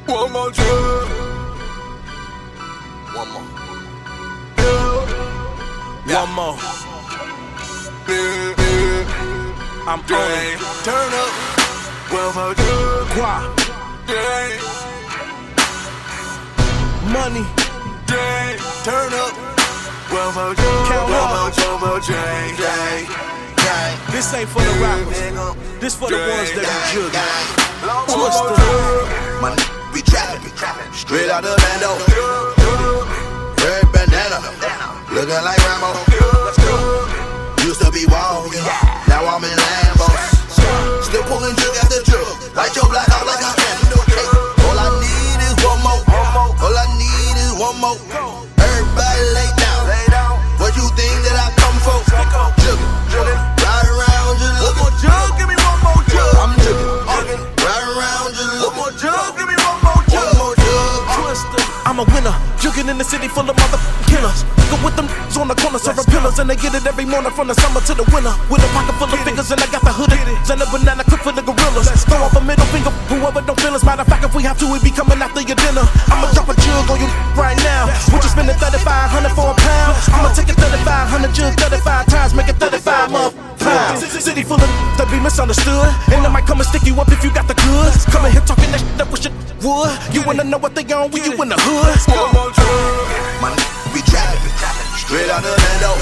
One more drug. One more. Yeah. One more. I'm on it. Turn up. One more drug. Qua. Money. Turn up. One more drug. Count up. One more drink. This ain't for the rappers. This for the ones that be jugging. Twister. My we trappin', straight out the bando. Red bandana, looking like Rambo. Used to be walking, now I'm in Lambos. Still pulling jug after jug, light your black out like a candle. All I need is one more. All I need is one more. Everybody lay down. What you think that I come for? Juggin', ride around, just look. One more jug, give me one more jug. I'm juggin', ride around, just look. One more jug, give me one more jug. One more jug. Twister. I'm a winner, jugging in the city full of motherfucking killers. Go with them on the corner serving pillars, and they get it every morning from the summer to the winter. With a pocket full of fingers, and I got the hoodie and a banana clip for the gorillas. Throw off a middle finger, whoever don't feel us. Matter of fact, if we have to, we be coming after your dinner. I'ma drop a jug on you right now. What you spending 3,500 for a pound? I'ma take it 3,500 jug 35 times, make it 35 pounds. City full of that be misunderstood, and I might come and stick you up if you got the goods. Come in here talking that shit that wish it would. You wanna know what they on when you in the hood? One more drug. My we trappin', straight out the bando.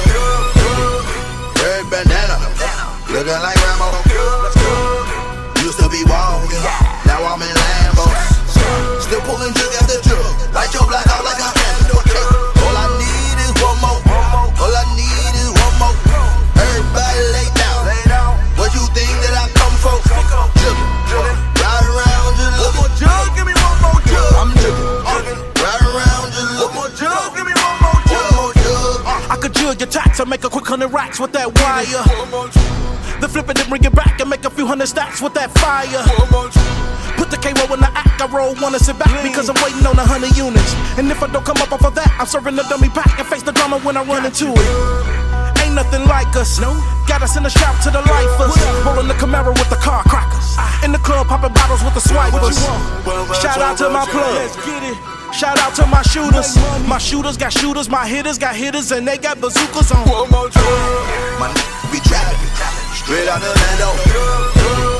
Red bandana, looking like Rambo. Used to be walking, now I'm in Lambos. Still pulling jug after jug, light your black out like a candle. All I need is one more. All I need is one more. Everybody lay down. What you think that I come for? Juggin', ride around, just look. One more jug, give me one more jug. I'm juggin', ride around, just look. One more jug, give me one more jug. One more jug. I could jug your tax and make a quick 100 racks with that wire. One more jug. Then flip it and bring it back and make a few hundred stacks with that fire. One more jug. Put the K-roll in the act, I roll one and sit back because I'm waiting on 100 units. And if I don't come up off of that, I'm serving the dummy pack and face the drama when I run into it. Ain't nothing like us, no. Got us in the shop to the lifers. Rolling the Camaro with the car crackers. In the club popping bottles with the swipers. Shout out to my plug. Shout out to my shooters. My shooters got shooters, my hitters got hitters, and they got bazookas on. One more drug. My we trappin', straight out the bando.